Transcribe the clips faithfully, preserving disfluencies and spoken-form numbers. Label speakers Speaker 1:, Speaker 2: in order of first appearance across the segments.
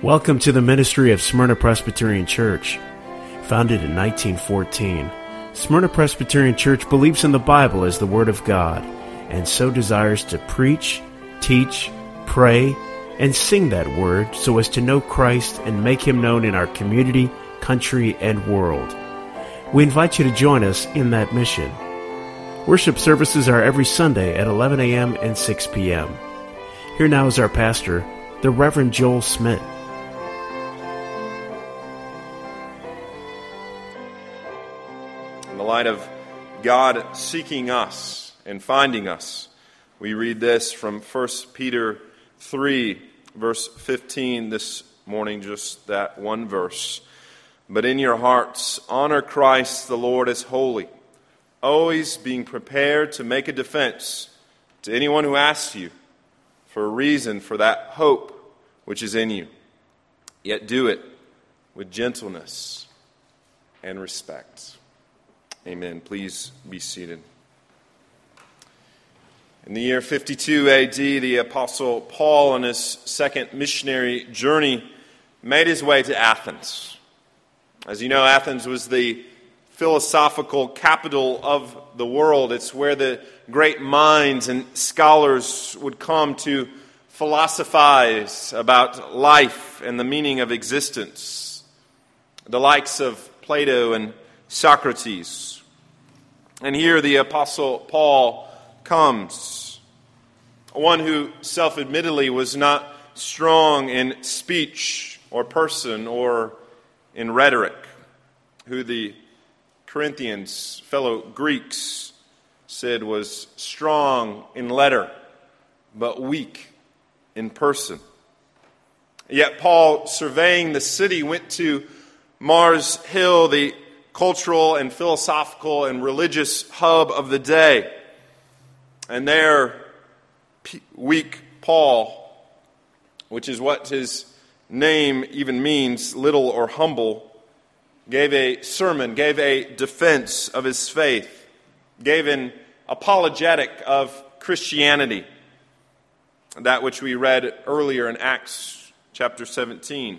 Speaker 1: Welcome to the ministry of Smyrna Presbyterian Church. Founded in nineteen fourteen, Smyrna Presbyterian Church believes in the Bible as the Word of God, and so desires to preach, teach, pray, and sing that Word so as to know Christ and make Him known in our community, country, and world. We invite you to join us in that mission. Worship services are every Sunday at eleven a.m. and six p.m. Here now is our pastor, the Reverend Joel Smith.
Speaker 2: In the light of God seeking us and finding us, we read this from First Peter three, verse fifteen this morning, just that one verse. But in your hearts, honor Christ the Lord as holy, always being prepared to make a defense to anyone who asks you for a reason for that hope which is in you. Yet do it with gentleness and respect. Amen. Please be seated. In the year fifty-two A D, the Apostle Paul, on his second missionary journey, made his way to Athens. As you know, Athens was the philosophical capital of the world. It's where the great minds and scholars would come to philosophize about life and the meaning of existence. The likes of Plato and Socrates. And here the Apostle Paul comes, one who self-admittedly was not strong in speech or person or in rhetoric, who the Corinthians, fellow Greeks, said was strong in letter, but weak in person. Yet Paul, surveying the city, went to Mars Hill, the cultural and philosophical and religious hub of the day. And there, weak Paul, which is what his name even means, little or humble, gave a sermon, gave a defense of his faith, gave an apologetic of Christianity, that which we read earlier in Acts chapter seventeen.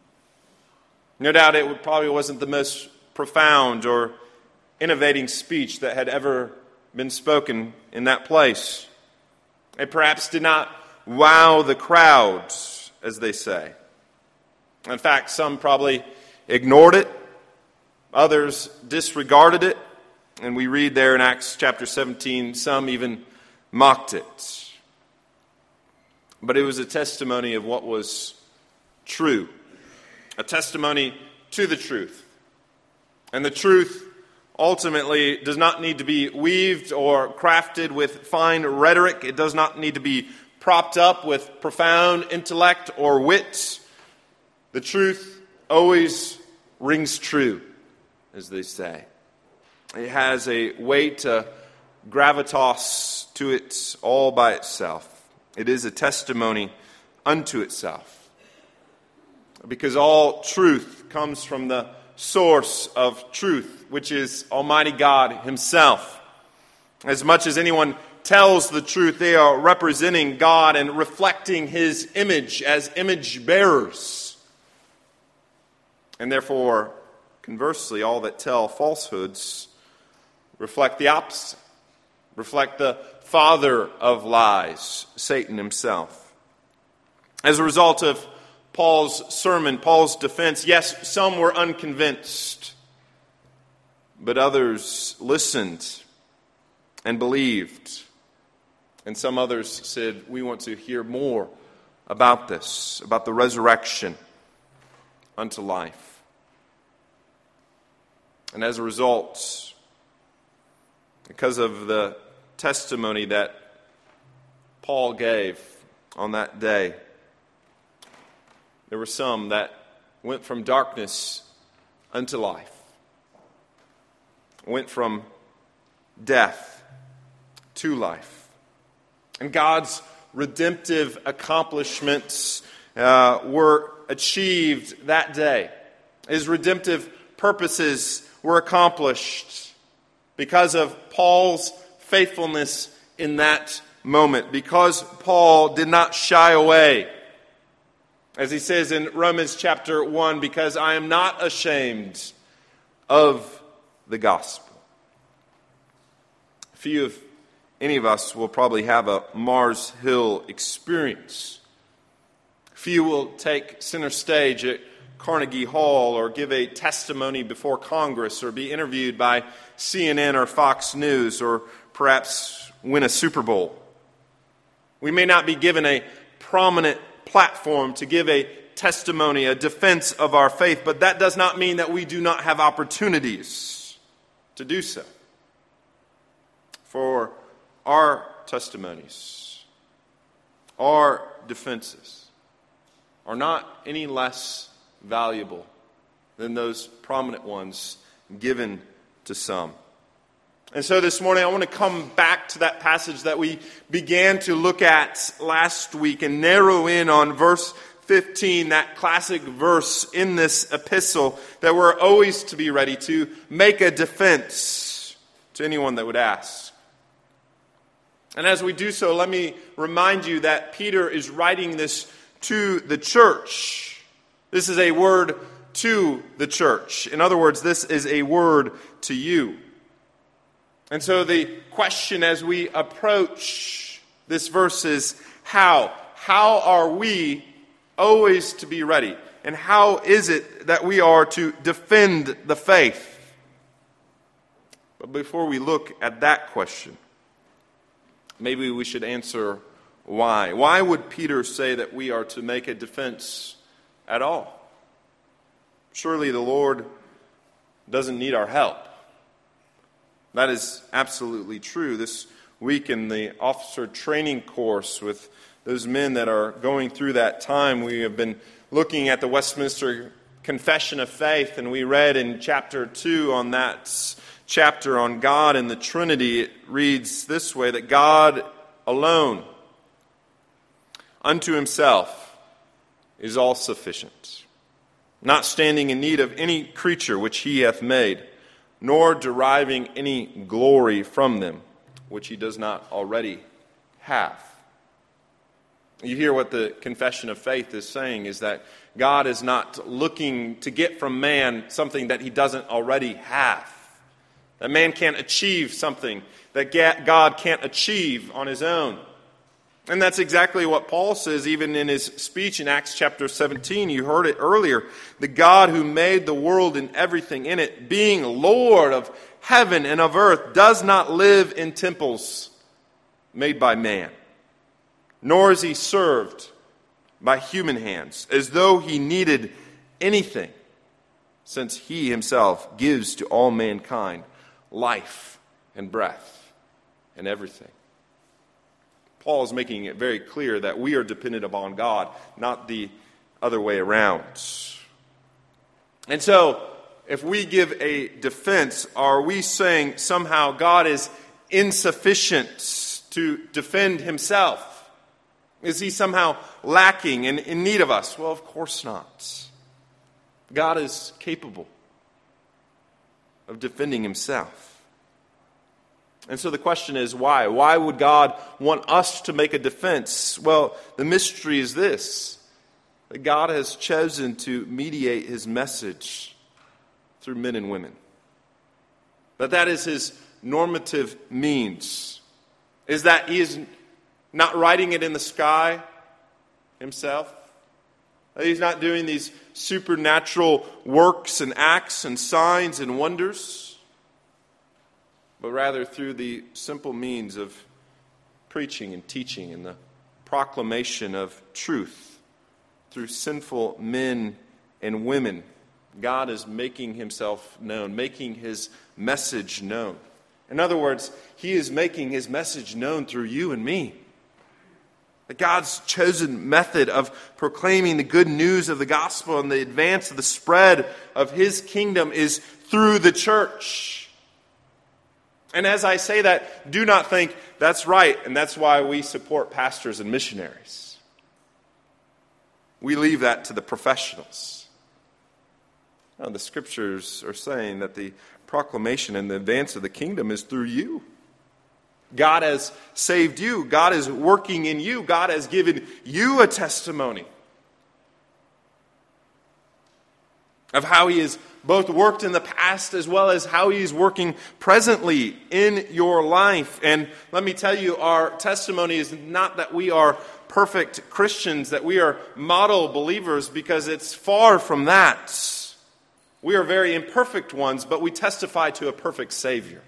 Speaker 2: No doubt it probably wasn't the most profound or innovating speech that had ever been spoken in that place. It perhaps did not wow the crowds, as they say. In fact, some probably ignored it, others disregarded it, and we read there in Acts chapter seventeen, some even mocked it. But it was a testimony of what was true, a testimony to the truth. And the truth ultimately does not need to be weaved or crafted with fine rhetoric. It does not need to be propped up with profound intellect or wit. The truth always rings true, as they say. It has a weight, a gravitas to it all by itself. It is a testimony unto itself. Because all truth comes from the source of truth, which is Almighty God Himself. As much as anyone tells the truth, they are representing God and reflecting His image as image bearers. And therefore, conversely, all that tell falsehoods reflect the opposite, reflect the father of lies, Satan himself. As a result of Paul's sermon, Paul's defense, yes, some were unconvinced, but others listened and believed. And some others said, we want to hear more about this, about the resurrection unto life. And as a result, because of the testimony that Paul gave on that day, there were some that went from darkness unto life, went from death to life. And God's redemptive accomplishments uh, were achieved that day. His redemptive purposes were accomplished because of Paul's faithfulness in that moment, because Paul did not shy away As he says in Romans chapter one, because I am not ashamed of the gospel. Few of any of us will probably have a Mars Hill experience. Few will take center stage at Carnegie Hall or give a testimony before Congress or be interviewed by C N N or Fox News or perhaps win a Super Bowl. We may not be given a prominent platform to give a testimony, a defense of our faith, but that does not mean that we do not have opportunities to do so. For our testimonies, our defenses are not any less valuable than those prominent ones given to some. And so this morning I want to come back to that passage that we began to look at last week and narrow in on verse fifteen, that classic verse in this epistle that we're always to be ready to make a defense to anyone that would ask. And as we do so, let me remind you that Peter is writing this to the church. This is a word to the church. In other words, this is a word to you. And so the question as we approach this verse is how? How are we always to be ready? And how is it that we are to defend the faith? But before we look at that question, maybe we should answer why. Why would Peter say that we are to make a defense at all? Surely the Lord doesn't need our help. That is absolutely true. This week in the officer training course with those men that are going through that time, we have been looking at the Westminster Confession of Faith, and we read in chapter two on that chapter on God and the Trinity, it reads this way, that God alone unto himself is all sufficient, not standing in need of any creature which he hath made, nor deriving any glory from them, which he does not already have. You hear what the Confession of Faith is saying, is that God is not looking to get from man something that he doesn't already have. That man can't achieve something that God can't achieve on his own. And that's exactly what Paul says even in his speech in Acts chapter seventeen. You heard it earlier. The God who made the world and everything in it, being Lord of heaven and of earth, does not live in temples made by man, nor is he served by human hands, as though he needed anything, since he himself gives to all mankind life and breath and everything. Paul is making it very clear that we are dependent upon God, not the other way around. And so, if we give a defense, are we saying somehow God is insufficient to defend himself? Is he somehow lacking and in need of us? Well, of course not. God is capable of defending himself. And so the question is, why? Why would God want us to make a defense? Well, the mystery is this, that God has chosen to mediate his message through men and women. That that is his normative means. Is that he is not writing it in the sky himself. That he's not doing these supernatural works and acts and signs and wonders, but rather through the simple means of preaching and teaching and the proclamation of truth through sinful men and women. God is making himself known, making his message known. In other words, he is making his message known through you and me. That God's chosen method of proclaiming the good news of the gospel and the advance of the spread of his kingdom is through the church. And as I say that, do not think that's right, and that's why we support pastors and missionaries. We leave that to the professionals. No, the scriptures are saying that the proclamation and the advance of the kingdom is through you. God has saved you. God is working in you. God has given you a testimony. of how He has both worked in the past as well as how He's working presently in your life. And let me tell you, our testimony is not that we are perfect Christians, that we are model believers, because it's far from that. We are very imperfect ones, but we testify to a perfect Savior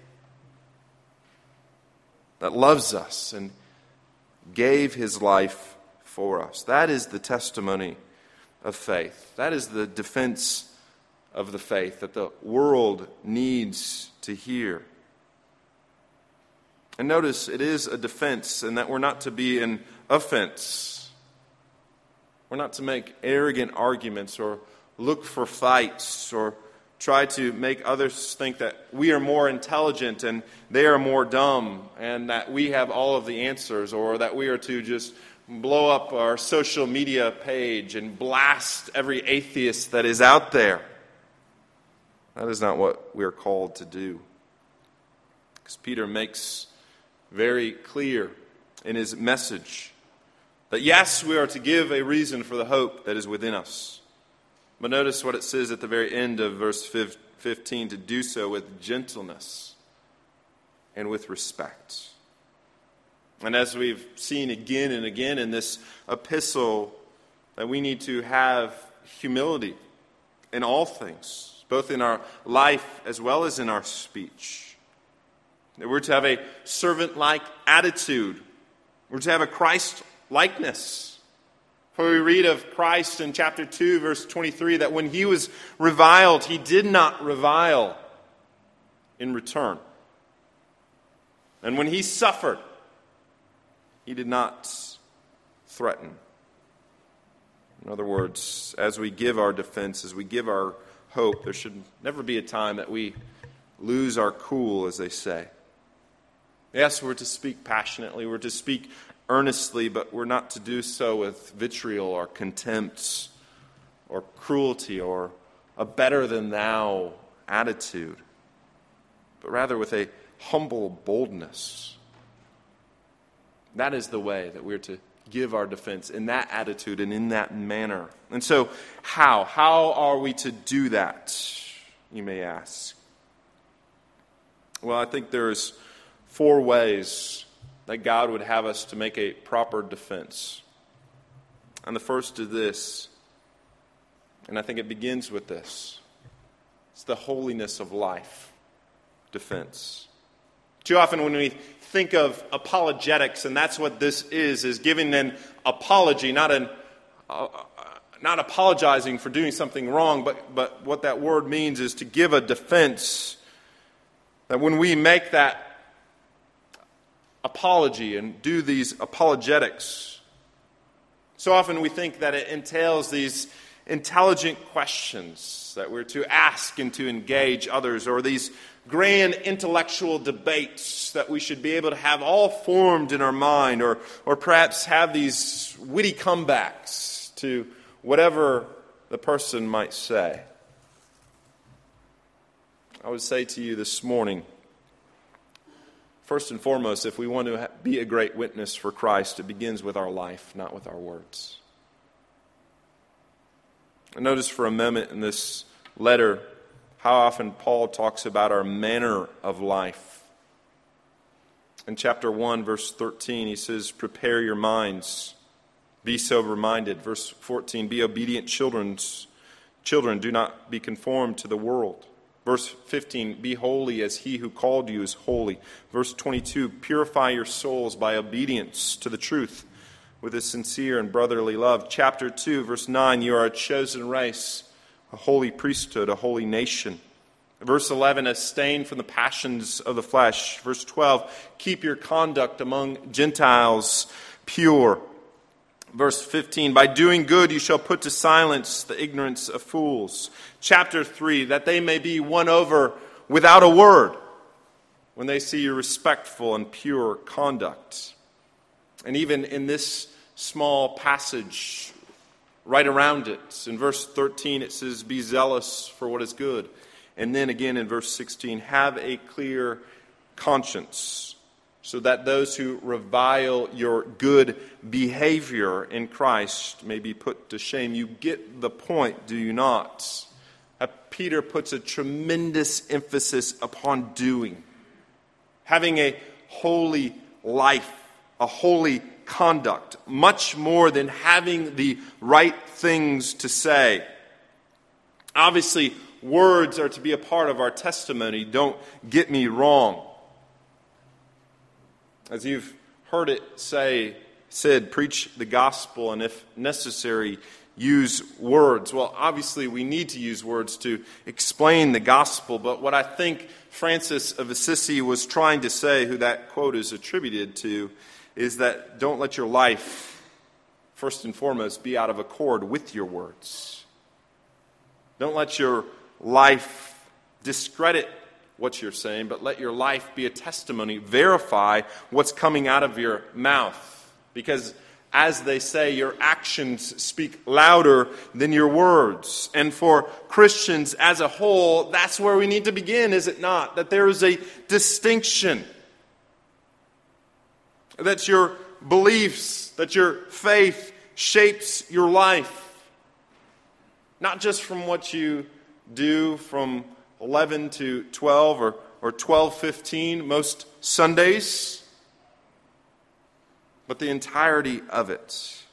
Speaker 2: that loves us and gave His life for us. That is the testimony of faith. That is the defense of the faith that the world needs to hear. And notice, it is a defense, and that we're not to be an offense. We're not to make arrogant arguments or look for fights or try to make others think that we are more intelligent and they are more dumb and that we have all of the answers, or that we are to just blow up our social media page and blast every atheist that is out there. That is not what we are called to do. Because Peter makes very clear in his message that yes, we are to give a reason for the hope that is within us. But notice what it says at the very end of verse fifteen, to do so with gentleness and with respect. And as we've seen again and again in this epistle, that we need to have humility in all things, both in our life as well as in our speech. That we're to have a servant-like attitude. We're to have a Christ-likeness. For we read of Christ in chapter two, verse twenty-three, that when He was reviled, He did not revile in return. And when He suffered, He did not threaten. In other words, as we give our defense, as we give our hope, there should never be a time that we lose our cool, as they say. Yes, we're to speak passionately, we're to speak earnestly, but we're not to do so with vitriol or contempt or cruelty or a better-than-thou attitude, but rather with a humble boldness. That is the way that we're to give our defense, in that attitude and in that manner. And so, how? How are we to do that, you may ask? Well, I think there's four ways that God would have us to make a proper defense. And the first is this, and I think it begins with this. It's the holiness of life defense. Too often when we think of apologetics, and that's what this is, is giving an apology, not an uh, not apologizing for doing something wrong, but, but what that word means is to give a defense. That when we make that apology and do these apologetics, so often we think that it entails these intelligent questions that we're to ask and to engage others, or these grand intellectual debates that we should be able to have all formed in our mind, or, or perhaps have these witty comebacks to whatever the person might say. I would say to you this morning, first and foremost, if we want to be a great witness for Christ, it begins with our life, not with our words. And notice for a moment in this letter how often Paul talks about our manner of life. In chapter one, verse thirteen, he says, prepare your minds, be sober-minded. Verse fourteen, be obedient children, children, do not be conformed to the world. Verse fifteen, be holy as He who called you is holy. Verse twenty-two, purify your souls by obedience to the truth with a sincere and brotherly love. Chapter two, verse nine, you are a chosen race, a holy priesthood, a holy nation. Verse eleven, abstain from the passions of the flesh. Verse twelve, keep your conduct among Gentiles pure. Verse fifteen, by doing good you shall put to silence the ignorance of fools. Chapter three, that they may be won over without a word when they see your respectful and pure conduct. And even in this small passage, right around it, in verse thirteen it says, be zealous for what is good. And then again in verse sixteen, have a clear conscience, so that those who revile your good behavior in Christ may be put to shame. You get the point, do you not? Peter puts a tremendous emphasis upon doing. Having a holy life, a holy conduct, much more than having the right things to say. Obviously, words are to be a part of our testimony. Don't get me wrong. As you've heard it say, said, preach the gospel, and if necessary, use words. Well, obviously, we need to use words to explain the gospel, but what I think Francis of Assisi was trying to say, who that quote is attributed to, is that don't let your life, first and foremost, be out of accord with your words. Don't let your life discredit what you're saying, but let your life be a testimony. Verify what's coming out of your mouth. Because, as they say, your actions speak louder than your words. And for Christians as a whole, that's where we need to begin, is it not? That there is a distinction. That your beliefs, that your faith shapes your life. Not just from what you do from eleven to twelve or, or twelve fifteen most Sundays, but the entirety of it.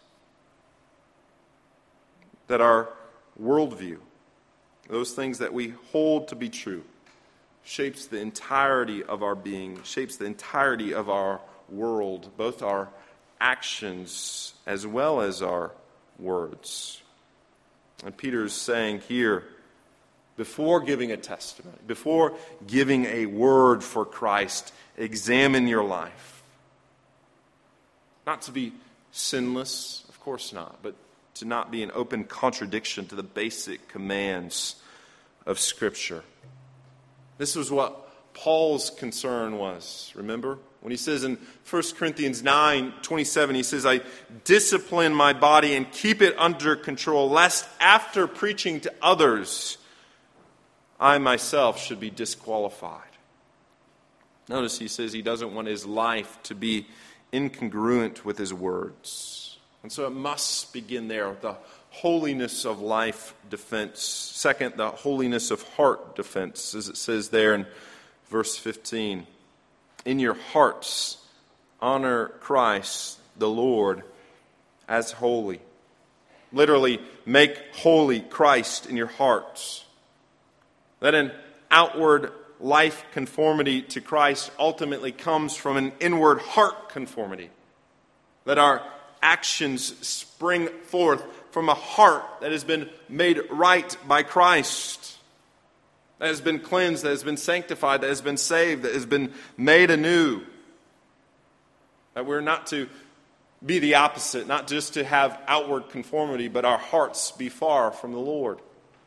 Speaker 2: That our worldview, those things that we hold to be true, shapes the entirety of our being, shapes the entirety of our world, both our actions as well as our words. And Peter's saying here, before giving a testimony, before giving a word for Christ, examine your life. Not to be sinless, of course not, but to not be an open contradiction to the basic commands of Scripture. This was what Paul's concern was, remember? When he says in First Corinthians nine twenty-seven, he says, I discipline my body and keep it under control, lest after preaching to others, I myself should be disqualified. Notice he says he doesn't want his life to be incongruent with his words. And so it must begin there with the holiness of life defense. Second, the holiness of heart defense, as it says there in verse fifteen. In your hearts, honor Christ the Lord as holy. Literally, make holy Christ in your hearts. That an outward life conformity to Christ ultimately comes from an inward heart conformity. That our actions spring forth from a heart that has been made right by Christ. That has been cleansed, that has been sanctified, that has been saved, that has been made anew. That we're not to be the opposite, not just to have outward conformity, but our hearts be far from the Lord.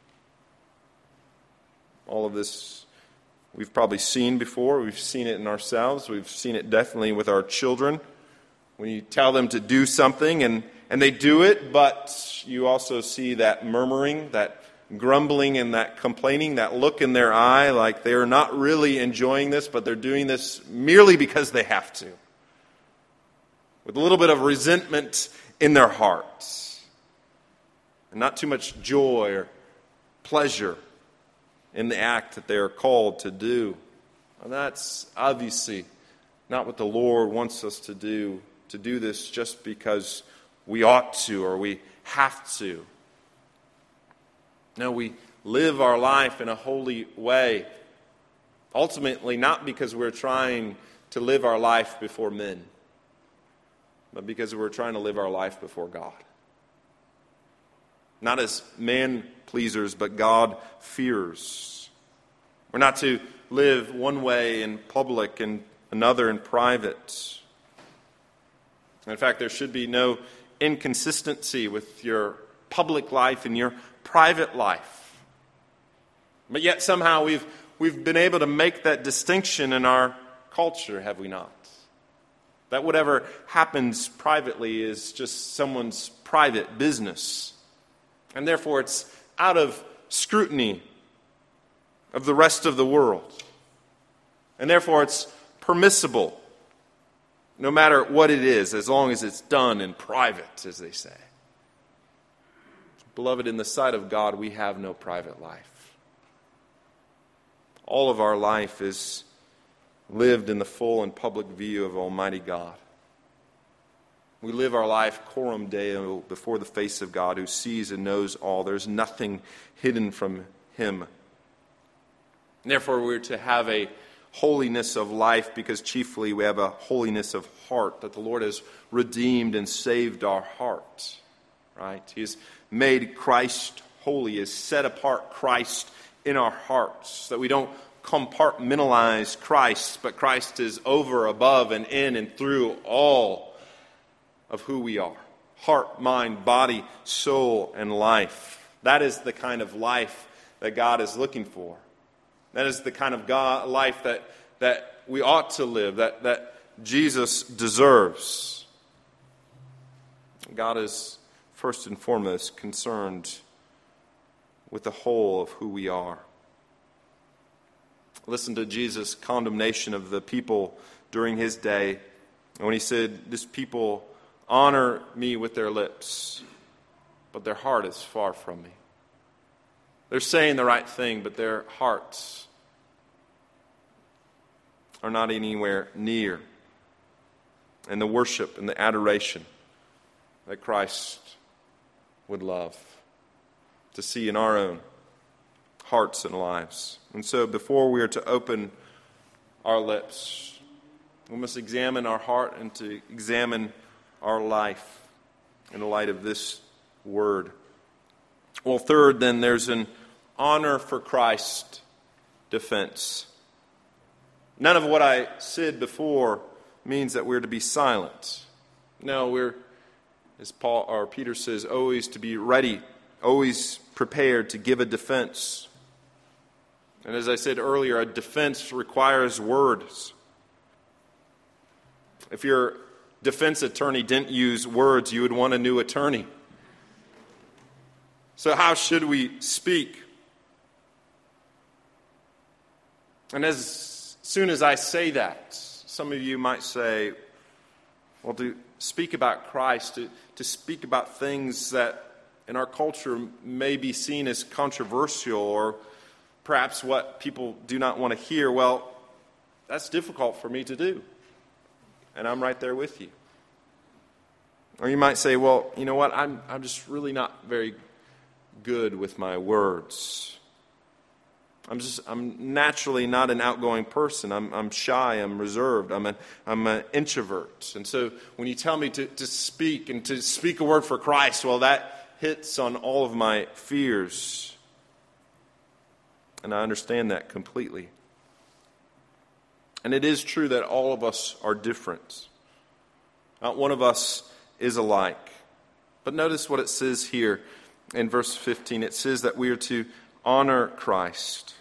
Speaker 2: All of this we've probably seen before. We've seen it in ourselves. We've seen it definitely with our children. When you tell them to do something and, and they do it, but you also see that murmuring, that grumbling and that complaining, that look in their eye like they're not really enjoying this, but they're doing this merely because they have to. With a little bit of resentment in their hearts. And not too much joy or pleasure in the act that they are called to do. And that's obviously not what the Lord wants us to do, to do this just because we ought to or we have to. No, we live our life in a holy way. Ultimately, not because we're trying to live our life before men, but because we're trying to live our life before God. Not as man-pleasers, but God-fearers. We're not to live one way in public and another in private. In fact, there should be no inconsistency with your public life and your private life. But yet somehow we've we've been able to make that distinction in our culture, have we not? That whatever happens privately is just someone's private business. And therefore it's out of scrutiny of the rest of the world. And therefore it's permissible, no matter what it is, as long as it's done in private, as they say. Beloved, in the sight of God, we have no private life. all of our life is lived in the full and public view of Almighty God. We live our life coram Deo before the face of God who sees and knows all. There's nothing hidden from Him. Therefore, we're to have a holiness of life because chiefly we have a holiness of heart, that the Lord has redeemed and saved our heart. Right? He has made Christ holy, He has set apart Christ in our hearts, that we don't compartmentalize Christ, but Christ is over, above, and in and through all of who we are. Heart, mind, body, soul, and life. That is the kind of life that God is looking for. That is the kind of God, life that, that we ought to live, that, that Jesus deserves. God is first and foremost concerned with the whole of who we are. Listen to Jesus' condemnation of the people during His day when He said, "This people honor me with their lips, but their heart is far from me." They're saying the right thing, but their hearts are not anywhere near in the worship and the adoration that Christ would love to see in our own hearts and lives. And so before we are to open our lips, we must examine our heart and to examine our life in the light of this word. Well, third, then, there's an honor for Christ defense. None of what I said before means that we're to be silent. No, we're, as Paul or Peter says, always to be ready, always prepared to give a defense. And as I said earlier, a defense requires words. If your defense attorney didn't use words, you would want a new attorney. So how should we speak? And as soon as I say that, some of you might say, well, to speak about Christ, to, to speak about things that in our culture may be seen as controversial or perhaps what people do not want to hear, well, that's difficult for me to do. And I'm right there with you. Or you might say, well, you know what, I'm I'm just really not very good with my words. I'm just I'm naturally not an outgoing person. I'm I'm shy, I'm reserved, I'm an I'm an introvert. And so when you tell me to, to speak and to speak a word for Christ, well, that hits on all of my fears. And I understand that completely. And it is true that all of us are different. Not one of us is alike. But notice what it says here in verse fifteen. It says that we are to honor Christ.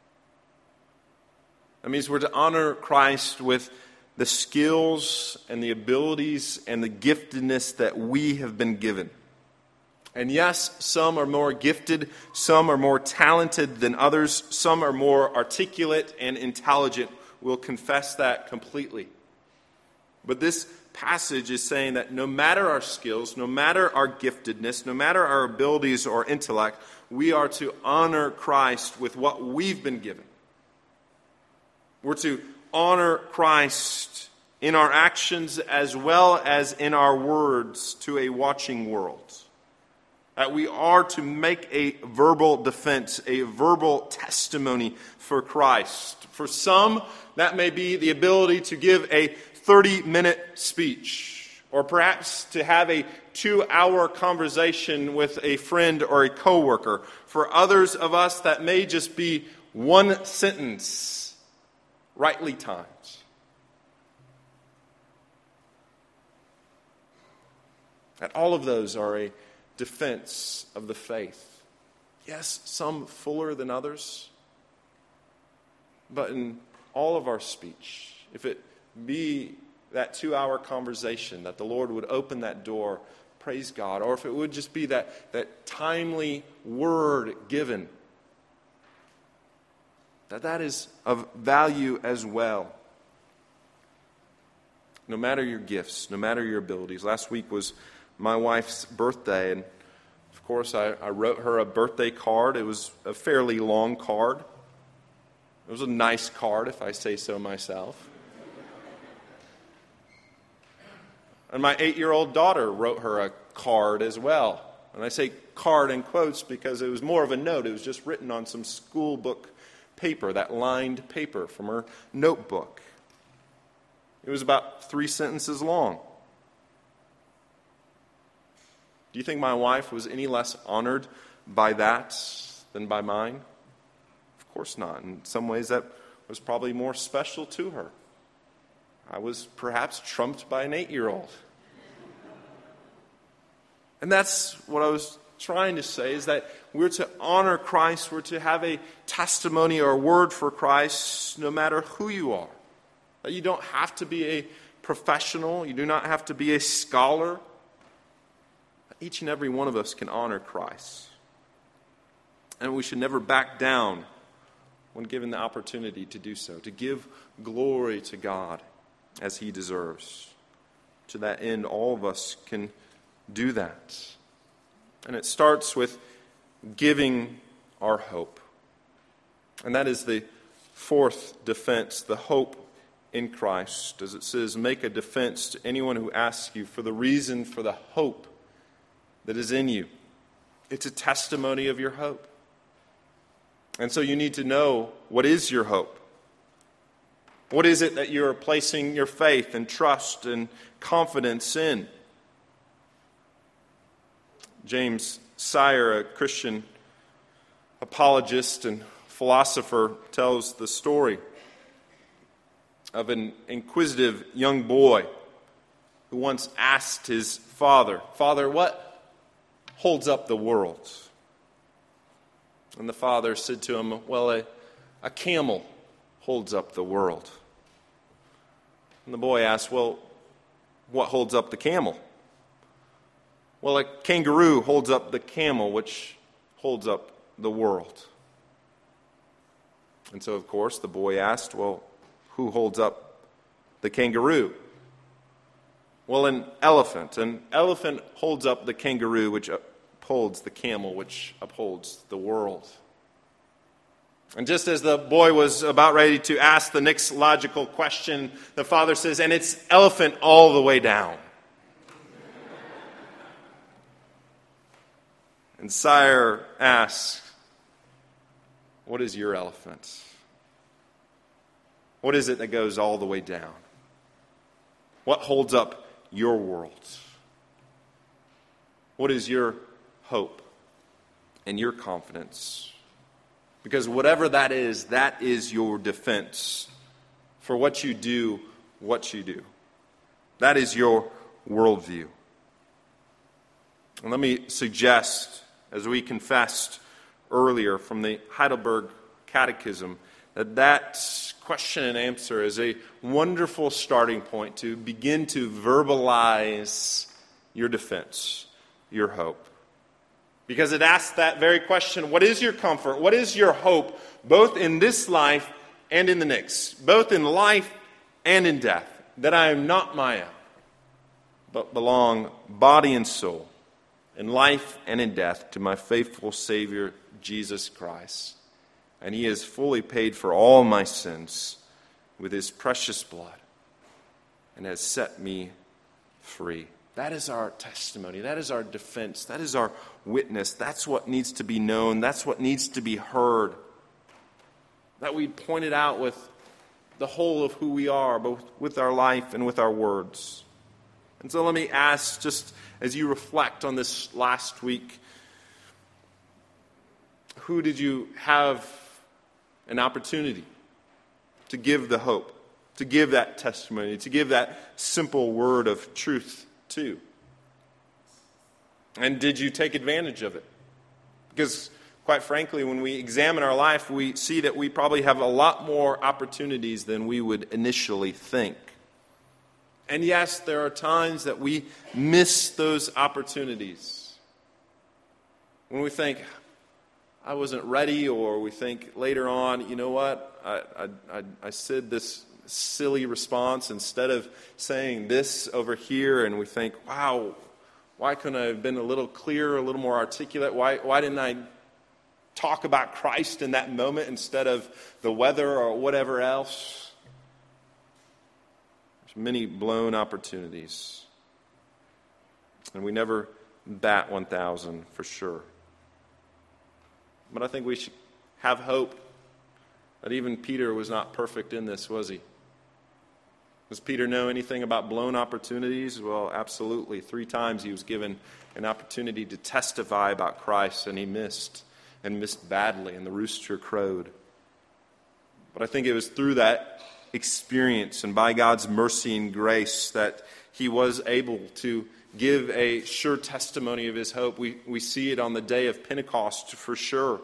Speaker 2: That means we're to honor Christ with the skills and the abilities and the giftedness that we have been given. And yes, some are more gifted, some are more talented than others, some are more articulate and intelligent. We'll confess that completely. But this passage is saying that no matter our skills, no matter our giftedness, no matter our abilities or intellect, we are to honor Christ with what we've been given. We're to honor Christ in our actions as well as in our words to a watching world. That we are to make a verbal defense, a verbal testimony for Christ. For some, that may be the ability to give a thirty-minute speech, or perhaps to have a two-hour conversation with a friend or a coworker. For others of us, that may just be one sentence, rightly timed. That all of those are a defense of the faith. Yes, some fuller than others, but in all of our speech, if it be that two-hour conversation, that the Lord would open that door, praise God, or if it would just be that, that timely word given, that that is of value as well. No matter your gifts, no matter your abilities. Last week was my wife's birthday, and of course I, I wrote her a birthday card. It was a fairly long card. It was a nice card, if I say so myself. And my eight-year-old daughter wrote her a card as well. And I say card in quotes because it was more of a note. It was just written on some school book paper, that lined paper from her notebook. It was about three sentences long. Do you think my wife was any less honored by that than by mine? Of course not. In some ways, that was probably more special to her. I was perhaps trumped by an eight-year-old. And that's what I was trying to say, is that we're to honor Christ, we're to have a testimony or a word for Christ no matter who you are. That you don't have to be a professional, you do not have to be a scholar. Each and every one of us can honor Christ. And we should never back down when given the opportunity to do so, to give glory to God as He deserves. To that end, all of us can do that. And it starts with giving our hope. And that is the fourth defense, the hope in Christ. As it says, make a defense to anyone who asks you for the reason for the hope that is in you. It's a testimony of your hope. And so you need to know, what is your hope? What is it that you're placing your faith and trust and confidence in? James Sire, a Christian apologist and philosopher, tells the story of an inquisitive young boy who once asked his father, "Father, what holds up the world?" And the father said to him, "Well, a, a camel holds up the world." And the boy asked, "Well, what holds up the camel?" "Well, a kangaroo holds up the camel, which holds up the world." And so, of course, the boy asked, "Well, who holds up the kangaroo?" "Well, an elephant. An elephant holds up the kangaroo, which upholds the camel, which upholds the world." And just as the boy was about ready to ask the next logical question, the father says, "And it's elephant all the way down." And Sire asks, "What is your elephant? What is it that goes all the way down? What holds up your world? What is your hope and your confidence?" Because whatever that is, that is your defense for what you do, what you do. That is your worldview. And let me suggest, as we confessed earlier from the Heidelberg Catechism, that that question and answer is a wonderful starting point to begin to verbalize your defense, your hope. Because it asks that very question, what is your comfort? What is your hope, both in this life and in the next? Both in life and in death. That I am not my own, but belong body and soul, in life and in death, to my faithful Savior, Jesus Christ. And He has fully paid for all my sins with His precious blood and has set me free. That is our testimony. That is our defense. That is our witness. That's what needs to be known. That's what needs to be heard. That we point it out with the whole of who we are, both with our life and with our words. And so let me ask, just as you reflect on this last week, who did you have an opportunity to give the hope, to give that testimony, to give that simple word of truth to? And did you take advantage of it? Because, quite frankly, when we examine our life, we see that we probably have a lot more opportunities than we would initially think. And yes, there are times that we miss those opportunities. When we think, I wasn't ready, or we think later on, you know what, I, I, I said this silly response instead of saying this over here, and we think, wow, why couldn't I have been a little clearer, a little more articulate? Why, why didn't I talk about Christ in that moment instead of the weather or whatever else. There's many blown opportunities. And we never bat one thousand for sure. But I think we should have hope that even Peter was not perfect in this, was he? Does Peter know anything about blown opportunities? Well, absolutely. Three times he was given an opportunity to testify about Christ, and he missed, and missed badly, and the rooster crowed. But I think it was through that experience and by God's mercy and grace that he was able to give a sure testimony of his hope. We, we see it on the day of Pentecost for sure,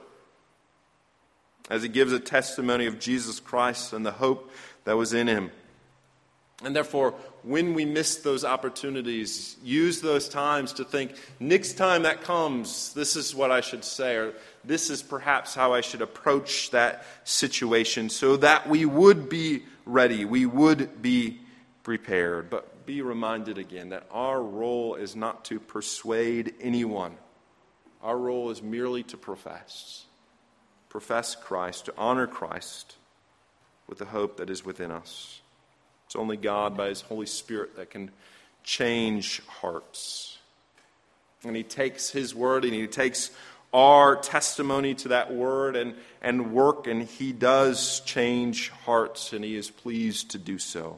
Speaker 2: as he gives a testimony of Jesus Christ and the hope that was in him. And therefore, when we miss those opportunities, use those times to think, next time that comes, this is what I should say, or this is perhaps how I should approach that situation, so that we would be ready, we would be prepared. But be reminded again that our role is not to persuade anyone. Our role is merely to profess. Profess Christ, to honor Christ with the hope that is within us. It's only God by his Holy Spirit that can change hearts. And he takes his word and he takes our testimony to that word and, and work, and he does change hearts, and he is pleased to do so.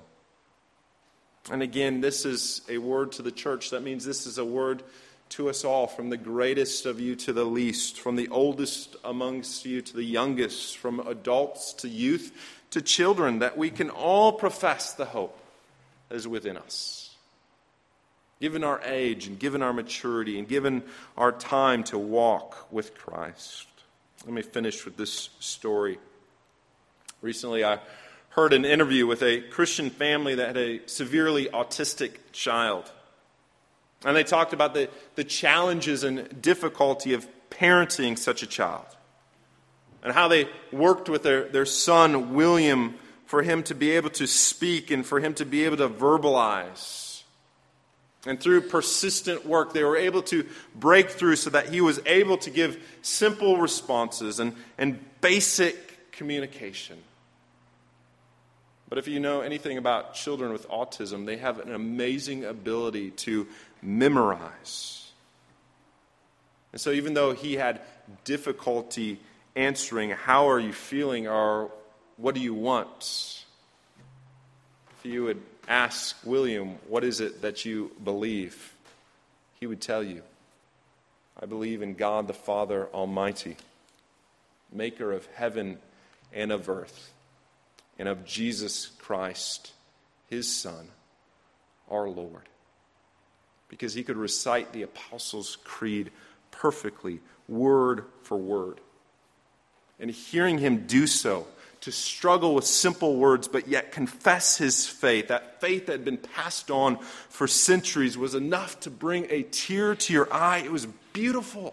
Speaker 2: And again, this is a word to the church. That means this is a word to us all, from the greatest of you to the least, from the oldest amongst you to the youngest, from adults to youth to children, that we can all profess the hope that is within us. Given our age and given our maturity and given our time to walk with Christ. Let me finish with this story. Recently I heard an interview with a Christian family that had a severely autistic child. And they talked about the, the challenges and difficulty of parenting such a child. And how they worked with their, their son, William, for him to be able to speak and for him to be able to verbalize. And through persistent work, they were able to break through so that he was able to give simple responses and, and basic communication. But if you know anything about children with autism, they have an amazing ability to memorize. And so even though he had difficulty answering, how are you feeling, or what do you want? If you would ask William, what is it that you believe? He would tell you, I believe in God the Father Almighty, maker of heaven and of earth, and of Jesus Christ, his Son, our Lord. Because he could recite the Apostles' Creed perfectly, word for word. And hearing him do so, to struggle with simple words, but yet confess his faith, that faith that had been passed on for centuries, was enough to bring a tear to your eye. It was beautiful.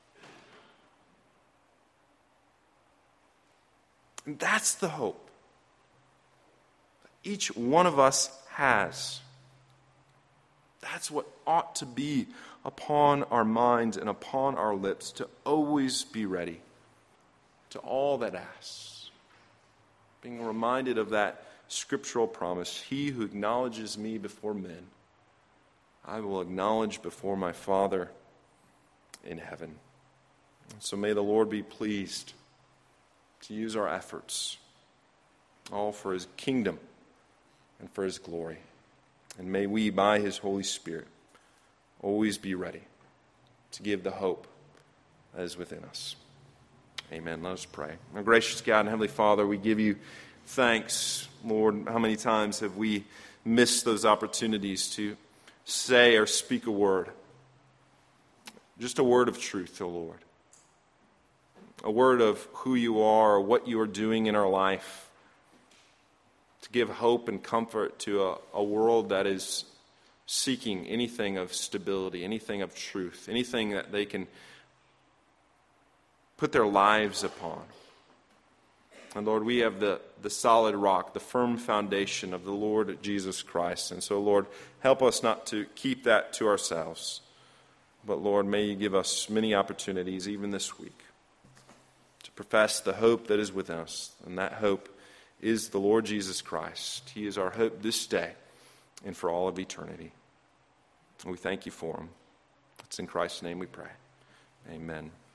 Speaker 2: And that's the hope that each one of us has. That's what ought to be upon our minds and upon our lips, to always be ready to all that asks. Being reminded of that scriptural promise, he who acknowledges me before men, I will acknowledge before my Father in heaven. And so may the Lord be pleased to use our efforts, all for his kingdom and for his glory. And may we, by his Holy Spirit, always be ready to give the hope that is within us. Amen. Let us pray. Our gracious God and Heavenly Father, we give you thanks. Lord, how many times have we missed those opportunities to say or speak a word? Just a word of truth, O Lord. A word of who you are, or what you are doing in our life. To give hope and comfort to a, a world that is seeking anything of stability, anything of truth, anything that they can put their lives upon. And Lord, we have the, the solid rock, the firm foundation of the Lord Jesus Christ. And so, Lord, help us not to keep that to ourselves. But Lord, may you give us many opportunities, even this week, profess the hope that is within us, and that hope is the Lord Jesus Christ. He is our hope this day and for all of eternity. We thank you for him. It's in Christ's name we pray. Amen.